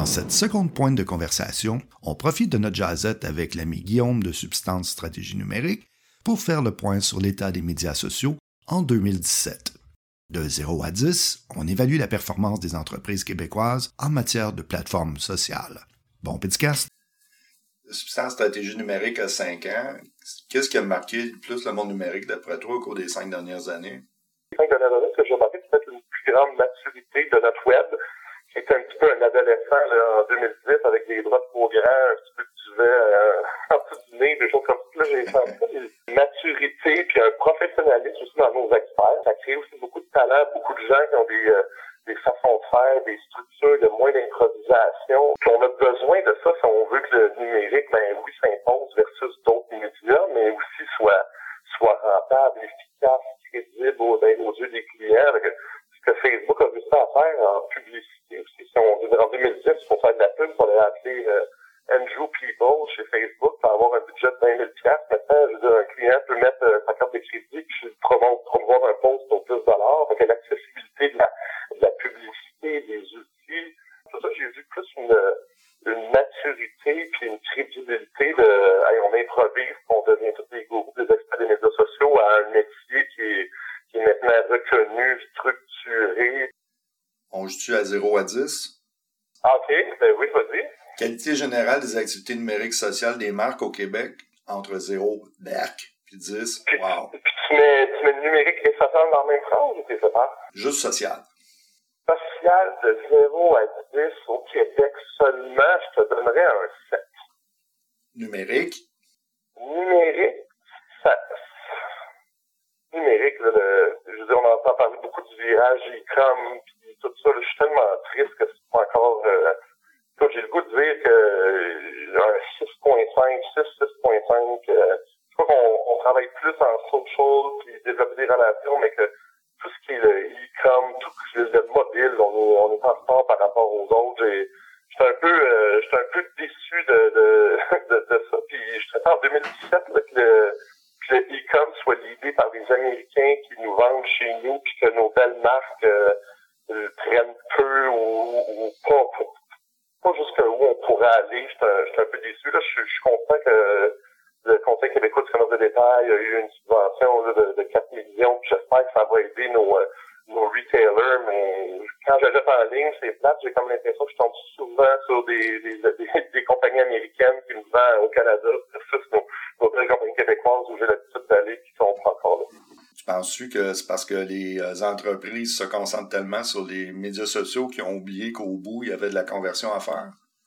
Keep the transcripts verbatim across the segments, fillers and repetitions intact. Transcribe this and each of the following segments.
Dans cette seconde pointe de conversation, on profite de notre jasette avec l'ami Guillaume de Substance Stratégie Numérique pour faire le point sur l'état des médias sociaux en deux mille dix-sept. De zéro à dix, on évalue la performance des entreprises québécoises en matière de plateformes sociales. Bon podcast? Substance Stratégie Numérique a cinq ans. Qu'est-ce qui a marqué le plus le monde numérique d'après toi au cours des cinq dernières années? Les cinq dernières années, ce que j'ai remarqué, c'est peut-être une plus grande maturité de notre web, qui était un petit peu un adolescent là, en deux mille dix avec des droits trop grands, un petit peu de duvet euh, en dessous du nez, des choses comme ça. Là, j'ai senti une maturité puis un professionnalisme aussi dans nos experts. Ça crée aussi beaucoup de talent, beaucoup de gens qui ont des, euh, des façons de faire, des structures, de moins d'improvisation. Puis on a besoin de ça si on veut que le numérique, ben oui, s'impose versus d'autres médias, mais aussi soit, soit rentable, efficace, crédible aux, aux yeux des clients. Avec ce que Facebook a réussi à faire en publicité aussi. Si on dit en deux mille dix, pour faire de la pub, on a appelé euh, Andrew People chez Facebook pour avoir un budget de vingt mille dollars. Maintenant, je veux dire, un client peut mettre euh, sa carte de crédit puis promouvoir, promouvoir un post pour plus de dollars. Donc, l'accessibilité de la, de la publicité, des outils. Tout ça, j'ai vu plus une, une maturité puis une crédibilité de hey, on improvise, on devient tous des gourous, des experts des médias sociaux à un métier qui est, qui est maintenant reconnu, structuré. On joue-tu à zéro à dix? Ah, OK, ben oui, vas-y. Qualité générale des activités numériques sociales des marques au Québec entre zéro, berk, puis dix, puis, wow. Puis tu mets, tu mets le numérique et social dans la même phrase ou t'es séparé? Juste social. Social de zéro à dix au Québec seulement, je te donnerais un sept. Numérique? Numérique, ça... Numérique, là, le, je veux dire, on entend parler beaucoup du virage e-com, puis tout ça, là, je suis tellement triste que c'est pas encore... Euh, j'ai le goût de dire que euh, un six virgule cinq, six, six virgule cinq, euh, je crois qu'on on travaille plus en social, puis développer des relations, mais que tout ce qui est le e-com, tout ce qui est le mobile, on est, on est en retard par rapport aux autres. J'ai, j'étais un peu, euh, j'étais un peu déçu de, de, de, de ça. Puis je serais en deux mille dix-sept là, que le, que le e-com soit l'idée par des Américains qui nous vendent chez nous, puis que nos belles marques euh, prennent peu ou, ou pas, pas, pas jusqu'où on pourrait aller. J'étais, j'étais un peu déçu. Là, je, je suis content que le Conseil québécois du commerce de détail a eu une subvention là, de, de quatre millions. Puis j'espère que ça va aider nos, euh, nos retailers. Mais quand j'achète en ligne, c'est plate. J'ai comme l'impression que je tombe souvent sur des, des, des, des compagnies américaines qui nous vendent au Canada versus nos, nos belles compagnies québécoises où j'ai l'habitude d'aller qui sont encore là. Tu penses-tu que c'est parce que les entreprises se concentrent tellement sur les médias sociaux qu'ils ont oublié qu'au bout, il y avait de la conversion à faire?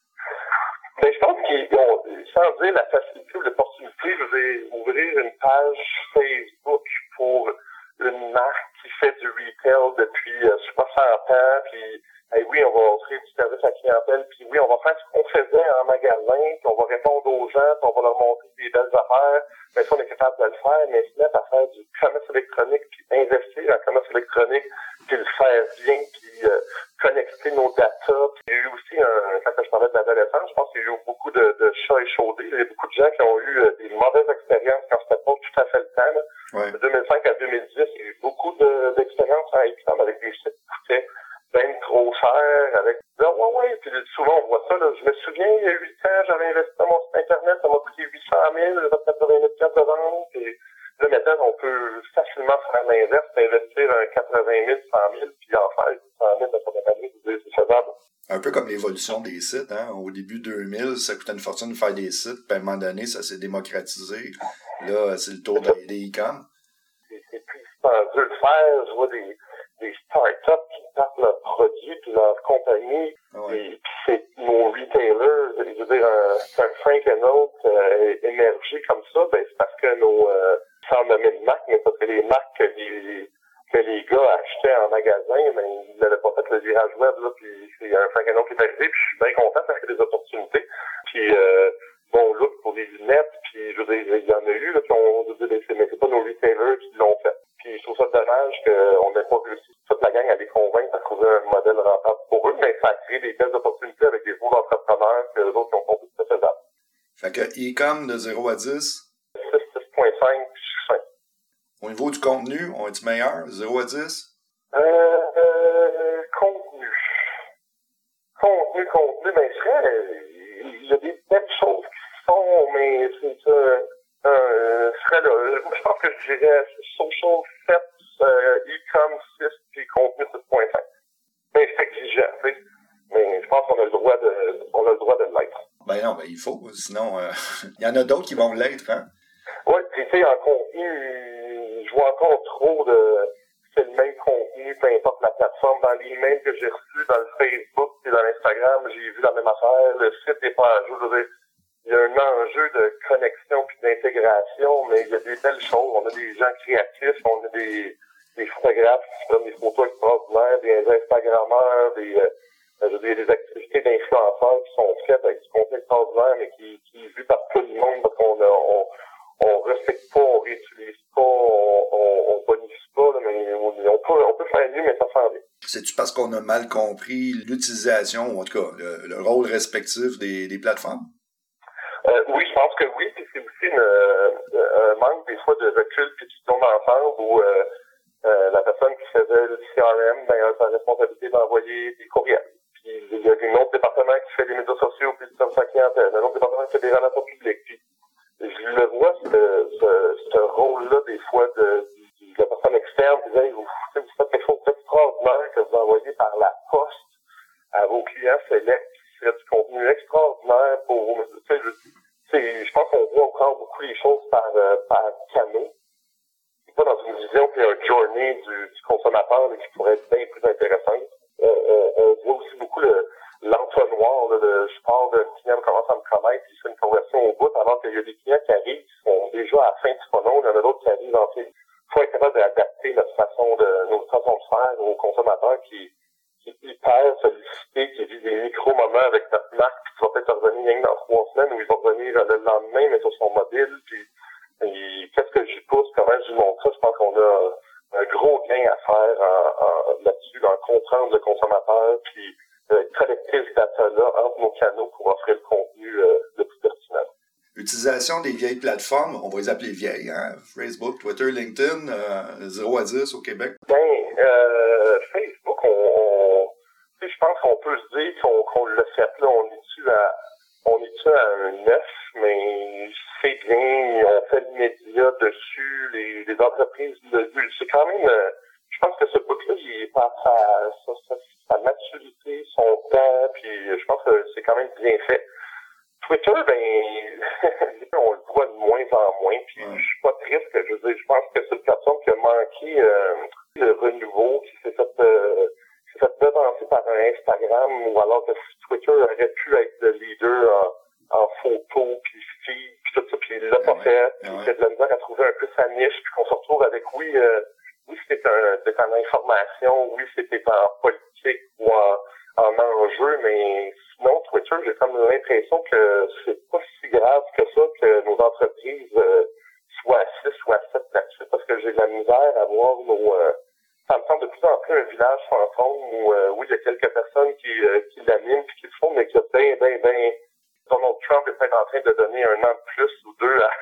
Ben, je pense qu'ils ont, sans dire la facilité ou l'opportunité, je vais ouvrir une page Facebook pour une marque qui fait du retail depuis euh, soixante ans, puis hey, oui, on va offrir du service à la clientèle, puis oui, on va faire ce qu'on faisait en magasin, puis on va répondre aux gens, puis on va leur montrer des belles affaires, mais si on est capable de le faire, mais se mettre à faire du commerce électronique, puis investir en commerce électronique, puis le faire bien, puis euh, connecter nos datas. Puis il y a eu aussi, un, quand je parlais de l'adolescence, je pense qu'il y a eu beaucoup de, de chats échaudés. Il y a beaucoup de gens qui ont eu euh, des mauvaises expériences quand c'était pas tout à fait le temps. Là. Ouais. De deux mille cinq à deux mille dix, il y a eu beaucoup de, d'expériences en e-com avec des sites qui coûtaient bien trop cher, avec là, ouais, ouais, puis souvent on voit ça, là. Je me souviens, il y a huit ans, j'avais investi dans mon site internet, ça m'a coûté huit cent mille, j'avais quatre-vingt mille de vente, et là, maintenant, on peut facilement faire l'inverse, investir un quatre-vingt mille, cent mille, puis en faire cent mille dans son année, c'est faisable. Un peu comme l'évolution des sites, hein. Au début deux mille, ça coûtait une fortune de faire des sites, puis à un moment donné, ça s'est démocratisé. Là, c'est le tour des e-com. C'est, c'est plus dispendieux de faire, je vois des, des startups qui partent leurs produits, puis leurs compagnies, Ouais. et puis c'est nos retailers, je veux dire, un, un Frank and Oak euh, émergé comme ça, ben c'est parce que nos, euh, sans nommer de marque, mais parce que les marques que les, que les gars achetaient en magasin, ben ils n'avaient pas fait le virage web, là, puis c'est un Frank and Oak qui est arrivé, puis je suis bien content parce qu'il y a des opportunités, puis euh, bon look pour les lunettes, puis je veux dire, il y en a eu, là, qui ont, je veux dire, mais c'est pas nos retailers qui l'ont fait. Puis je trouve ça dommage qu'on n'ait pas réussi toute la gang à les convaincre à trouver un modèle rentable pour eux, mais ça a créé des belles opportunités avec des beaux entrepreneurs que les autres qui ont compris que c'était faisable. Fait que e-com de zéro à dix? six, six virgule cinq, puis je suis cinq. Au niveau du contenu, on est meilleur? zéro à dix? Euh, euh, contenu. Contenu. contenu, contenu, ben, serait, il y a des belles choses qui se font, mais c'est un, un, serait là, je pense que je dirais social sept, euh, e-com six, puis contenu six point cinq. Mais c'est exigeant, tu sais. Mais je pense qu'on a le droit de, on a le droit de l'être. Ben non, ben il faut, sinon, euh, il y en a d'autres qui vont l'être, hein? Oui, puis tu sais, en contenu, je vois encore trop de, c'est le même contenu, peu importe la plateforme. Dans les emails que j'ai reçus dans le Facebook et dans l'Instagram, j'ai vu la même affaire. Le site n'est pas à jour. Je veux dire, il y a un enjeu de connexion puis d'intégration, mais il y a des belles choses. On a des gens créatifs, on a des, des photographes qui prennent des photos extraordinaires, des Instagrammeurs, des, euh, je veux dire, des activités d'influenceurs qui sont faites avec du contenu extraordinaire, mais qui, qui est vu par tout le monde parce qu'on a, on, on recycle pas, on réutilise pas, on, on, on bonifie pas, là, mais on, on peut, on peut faire mieux, mais ça s'en vient. C'est-tu parce qu'on a mal compris l'utilisation, ou en tout cas, le, le rôle respectif des, des plateformes? Euh, oui, je pense que oui, puis c'est aussi une, euh, un manque des fois de recul puis de vision d'ensemble où euh, euh, la personne qui faisait le C R M, ben, a sa responsabilité d'envoyer des courriels. Puis il y a un autre département qui fait des médias sociaux puis du service à la clientèle, un autre département qui fait des relations publiques. Puis je le vois, ce, ce, ce rôle-là, des fois, de, de, de la personne externe, qui disait, vous, vous faites quelque chose d'extraordinaire que vous envoyez par la poste à vos clients sélects, qui fait du contenu extraordinaire pour, tu sais, je, je pense qu'on voit encore beaucoup les choses par, euh, par canaux. C'est pas dans une vision qui est un journey du, du consommateur, là, qui pourrait être bien plus intéressante. On, on, on voit aussi beaucoup le, l'entonnoir, là, de, je pars d'un client, commence à me connaître, puis je fais une conversion au bout, alors qu'il y a des clients qui arrivent, qui sont déjà à la fin du funnel, il y en a d'autres qui arrivent en fait. Il faut être capable d'adapter notre façon de, notre façon de faire aux consommateurs qui, qui est hyper sollicité, qui vit des micro-moments avec notre marque, puis qui va peut-être revenir rien que dans trois semaines, ou il va revenir le lendemain, mais sur son mobile, puis, et qu'est-ce que j'y pousse, comment j'y montre ça, je pense qu'on a un gros gain à faire en, en, là-dessus, en comprendre le consommateur, puis Euh, collecter ce data-là entre nos canaux pour offrir le contenu euh, le plus pertinent. L'utilisation des vieilles plateformes, on va les appeler vieilles, hein? Facebook, Twitter, LinkedIn, euh, zéro à dix au Québec. Ben, euh, Facebook, on, on je pense qu'on peut se dire qu'on, qu'on l'a fait là, on est-tu à, on est-tu à un neuf, mais c'est bien, on fait le média dessus, les, les entreprises, le, c'est quand même, euh, je pense que ce book-là, il est pas à sa, sa, sa maturité, son temps, puis je pense que c'est quand même bien fait. Twitter, ben, on le voit de moins en moins, puis ouais. Je suis pas triste, je veux dire, je pense que c'est une plateforme qui a manqué euh, le renouveau, qui s'est fait, euh, s'est fait devancer par un Instagram, ou alors que Twitter aurait pu être le leader en, en photo, puis feed, puis tout ça, puis il l'a pas ouais. fait, puis ouais. Il y a de la misère à trouver un peu sa niche, puis qu'on se retrouve avec, oui, euh, oui, c'était un, c'était en information, oui, c'était en politique ou en, en enjeu, mais sinon, Twitter, j'ai comme l'impression que c'est pas si grave que ça que nos entreprises euh, soient à six ou à sept là-dessus, parce que j'ai de la misère à voir nos... Euh, ça me semble de plus en plus un village fantôme où, euh, oui, il y a quelques personnes qui, euh, qui l'animent et qui le font, mais qui a bien, bien, bien... Donald Trump est peut-être en train de donner un an de plus ou deux à...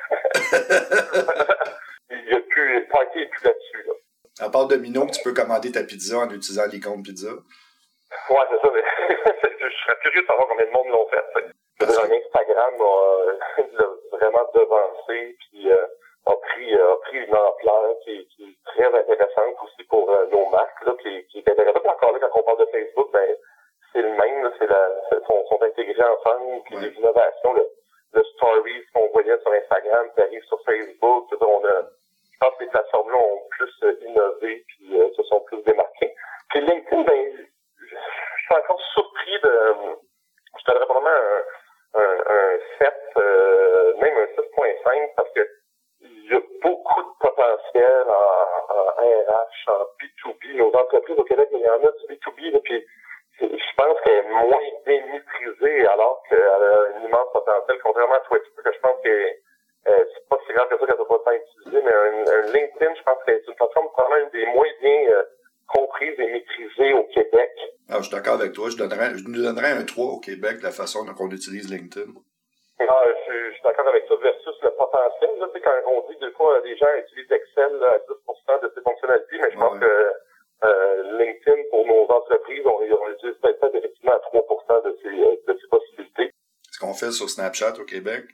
il y a plus... Le party n'est plus là-dessus, là. À part Domino, tu peux commander ta pizza en utilisant l'icône pizza. Ouais, c'est ça, mais je serais curieux de savoir combien de monde l'ont fait. Je veux dire, Instagram a vraiment devancé, puis euh, a pris a pris une ampleur qui, qui est très intéressante aussi pour euh, nos marques, là, qui, qui est intéressante. Encore là, quand on parle de Facebook, ben c'est le même, là, c'est la, c'est, sont, sont intégrés ensemble, puis ouais. Les innovations, le, le stories qu'on voyait sur Instagram qui arrive sur Facebook, c'est-à-dire, on a je pense que les plateformes-là ont plus euh, innové puis euh, se sont plus démarquées. Puis LinkedIn, ben, je, je suis encore surpris de... Je donnerais probablement un, un, un sept, euh, même un six point cinq, parce que il y a beaucoup de potentiel en, en R H, en B deux B. Nos entreprises au Québec, il y en a du B deux B, là, puis je pense qu'elle est moins bien maîtrisée alors qu'elle a un immense potentiel, contrairement à Twitter, que je pense que Euh, c'est pas si grave que ça qu'elle ne doit pas être utilisée, mais un, un LinkedIn, je pense que c'est une plateforme probablement une des moins bien euh, comprises et maîtrisées au Québec. Ah, je suis d'accord avec toi. Je, donnerais, je nous donnerais un trois au Québec de la façon dont on utilise LinkedIn. Ah, je, je suis d'accord avec ça versus le potentiel. Là, quand on dit que des fois, les gens utilisent Excel là, à dix pour cent de ses fonctionnalités, mais je pense ouais. que euh, LinkedIn, pour nos entreprises, on, on l'utilise peut-être à trois pour cent de ces, de ces possibilités. Ce qu'on fait sur Snapchat au Québec?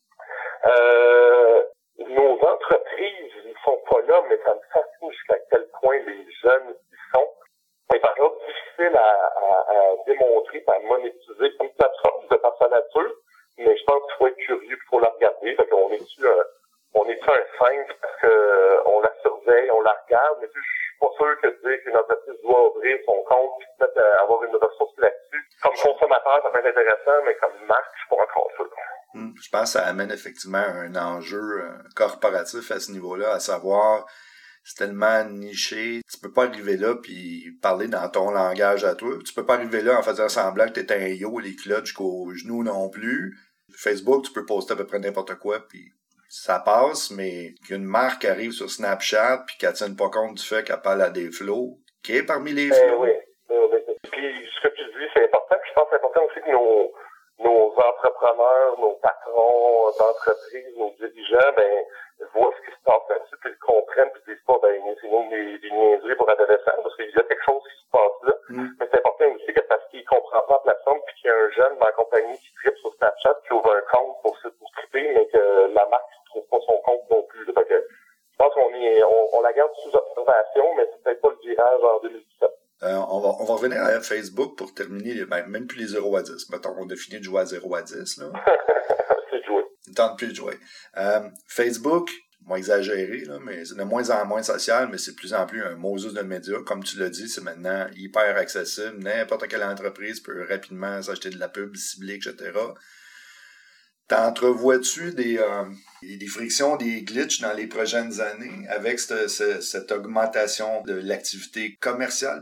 Euh, nos entreprises, ils sont pas là, mais ça me fascine jusqu'à quel point les jeunes y sont. C'est par exemple difficile à, à, à démontrer, à monétiser une plateforme de par sa nature, mais je pense qu'il faut être curieux, il faut la regarder. Fait qu'on est-tu un, on est-tu un cinq parce qu'on la surveille, on la regarde, mais je suis pas sûr que dire qu'une entreprise doit ouvrir son compte et se mettre à avoir une ressource là-dessus. Comme consommateur, ça peut être intéressant, mais comme marque, je suis pas encore sûr. Hum, je pense que ça amène effectivement un enjeu euh, corporatif à ce niveau-là, à savoir, c'est tellement niché, tu peux pas arriver là puis parler dans ton langage à toi. Tu peux pas arriver là en faisant semblant que t'es un yo, les culottes jusqu'aux genoux non plus. Facebook, tu peux poster à peu près n'importe quoi puis ça passe, mais qu'une marque arrive sur Snapchat puis qu'elle tienne pas compte du fait qu'elle parle à des flots, qui est parmi les flots. Euh, oui, oui, oui. Puis ce que tu dis, c'est important. Je pense que c'est important aussi que nos, nos entrepreneurs, nos patrons d'entreprise, nos dirigeants, ben, voient ce qui se passe là-dessus, puis le comprennent, puis disent pas, ben, c'est nous des, des niaiseries pour adolescents, parce qu'il y a quelque chose qui se passe là. Mm. Mais c'est important aussi que parce qu'il comprend pas la plateforme, puis qu'il y a un jeune dans la compagnie qui tripe sur Snapchat, qui ouvre un compte pour se pour triper, mais que la marque ne trouve pas son compte non plus. Là. Fait que, je pense qu'on est, on, on la garde sous observation, mais c'est peut-être pas le virage en deux mille dix-sept. Euh, on va on va revenir à Facebook pour terminer, ben, même plus les zéro à dix. Mettons, on a fini de jouer à zéro à dix. Là. C'est de jouer. Il tente plus de jouer. Euh, Facebook, moins exagéré, là, mais c'est de moins en moins social, mais c'est de plus en plus un Moses de médias. Comme tu l'as dit, c'est maintenant hyper accessible. N'importe quelle entreprise peut rapidement s'acheter de la pub ciblée, et cetera. T'entrevois-tu des, euh, des frictions, des glitches dans les prochaines années avec cette, cette, cette augmentation de l'activité commerciale?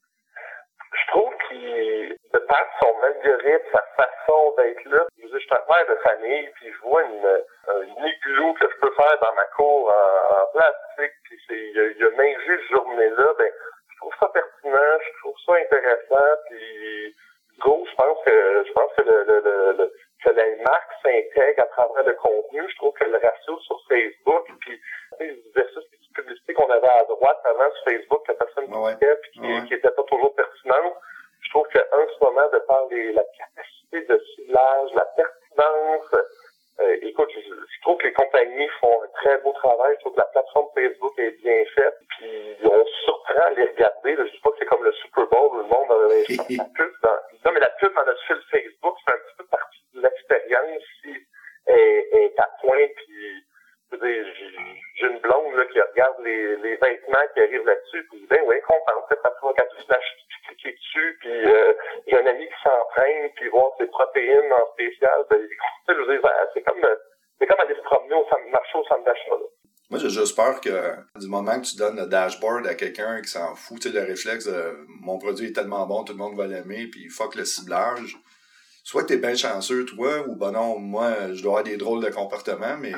Je trouve qu'il, de par son algorithme, sa façon d'être là, je suis un père de famille, puis je vois une, une igloo que je peux faire dans ma cour en, en plastique, puis c'est, il y a, il y a neigé cette journée-là, ben, je trouve ça pertinent, je trouve ça intéressant, puis go, je pense que, je pense que le, le, le, le que la marque s'intègre à travers le contenu. Je trouve que le ratio sur Facebook, puis versus les publicités qu'on avait à droite avant sur Facebook, que personne ne ouais. cliquait, puis qui ouais. n'était pas toujours pertinente, je trouve qu'en ce moment, de par les, la capacité de ciblage, la pertinence, euh, écoute, je, je trouve que les compagnies font un très beau travail. Je trouve que la plateforme Facebook est bien faite, puis on se surprend à les regarder. Là, je dis pas que c'est comme le Super Bowl où le monde a la pub dans... Non, mais la pub dans notre fil Facebook, c'est un petit peu partie de l'expérience si est, est à point, puis je veux dire, j'ai une blonde là, qui regarde les, les vêtements qui arrivent là-dessus, puis ben oui, contente, c'est pas toi quand tu flashes, tu cliques dessus, puis euh, j'ai un ami qui s'entraîne, puis voir ses protéines en spécial, ben, je veux dire, c'est comme c'est comme aller se promener au marché au centre d'achat. Là. Moi, j'ai juste peur que du moment que tu donnes le dashboard à quelqu'un qui s'en fout, tu sais, le réflexe de mon produit est tellement bon, tout le monde va l'aimer, puis fuck le ciblage. Soit que t'es bien chanceux, toi, ou ben non, moi, je dois avoir des drôles de comportements, mais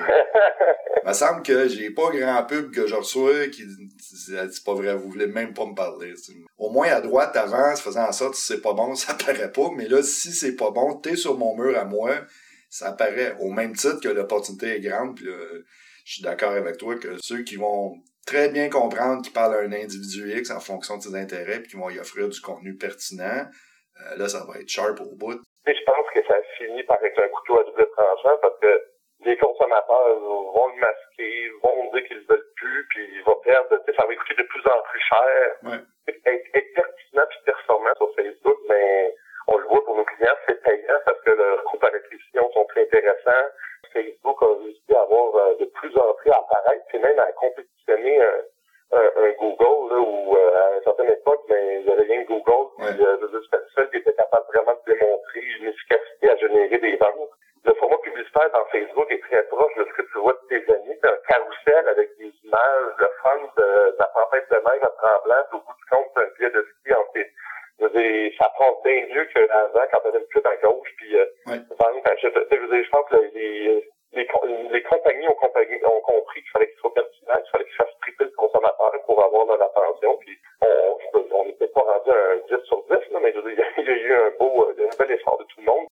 il me semble que j'ai pas grand pub que je reçois qui c'est pas vrai, vous voulez même pas me parler. T'sais. Au moins à droite, t'avances, faisant en sorte que si c'est pas bon, ça paraît pas, mais là, si c'est pas bon, t'es sur mon mur à moi, ça apparaît au même titre que l'opportunité est grande, puis là, je suis d'accord avec toi que ceux qui vont très bien comprendre qu'ils parlent à un individu X en fonction de ses intérêts puis qui vont y offrir du contenu pertinent, euh, là, ça va être sharp au bout. Et je pense que ça finit par être un couteau à double tranchant parce que les consommateurs vont le masquer, vont dire qu'ils ne veulent plus, puis il va perdre, tu sais, ça va coûter de plus en plus cher. Ouais. Être, être pertinent puis performant sur Facebook, mais on le voit pour nos clients, c'est payant parce que leurs coûts par acquisition sont plus intéressants. Facebook a réussi à avoir euh, de plus en plus à apparaître, puis même à compétitionner un, un, un Google, là, où euh, à une certaine époque, ben, il y avait rien que Google, puis ouais. euh, c'était le seul qui était capable vraiment de démontrer une efficacité à générer des ventes. Le format publicitaire dans Facebook est très proche de ce que tu vois de tes amis. C'est un carrousel avec des images, le fun de, de la tempête de neige à Tremblant, puis au bout du compte, c'est un pied de ski en fait. Je veux dire, ça passe bien mieux qu'avant quand on avait une pute à gauche, puis euh, ouais. je, je, veux dire, je pense que les, les, les compagnies ont, compagnie, ont compris qu'il fallait qu'ils soient pertinents, qu'il fallait qu'ils fassent triper le consommateur pour avoir leur attention, puis on n'était pas rendu à un dix sur dix, là, mais je veux dire, il y a eu un beau, un bel effort de tout le monde.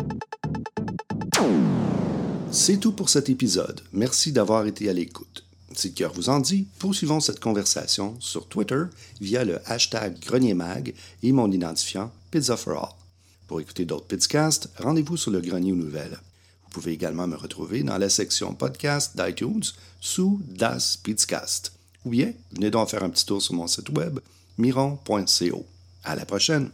C'est tout pour cet épisode. Merci d'avoir été à l'écoute. Si le cœur vous en dit, poursuivons cette conversation sur Twitter via le hashtag GrenierMag et mon identifiant Pizza for All. Pour écouter d'autres Pizcasts, rendez-vous sur le Grenier aux Nouvelles. Vous pouvez également me retrouver dans la section podcast d'iTunes sous Das Pizcast. Ou bien, venez donc faire un petit tour sur mon site web miron point co. À la prochaine!